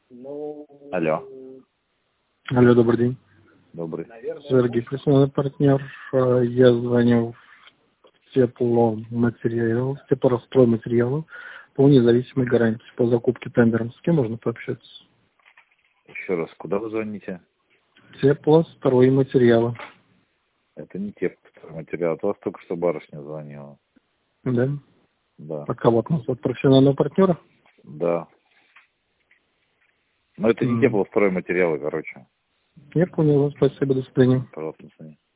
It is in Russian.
Алло. Алло, добрый день. Добрый. Сергей, присланный партнер. Я звоню в теплостройматериалы по независимой гарантии по закупке тендером. С кем можно пообщаться? Еще раз, куда вы звоните? Теплостройматериалы. Это не те материалы. От вас только что барышня звонила. Да? Да. Пока вот нас от профессионального партнера? Да. Но это не теплостройматериалы, короче. Я понял. Спасибо, до свидания. Пожалуйста, до свидания.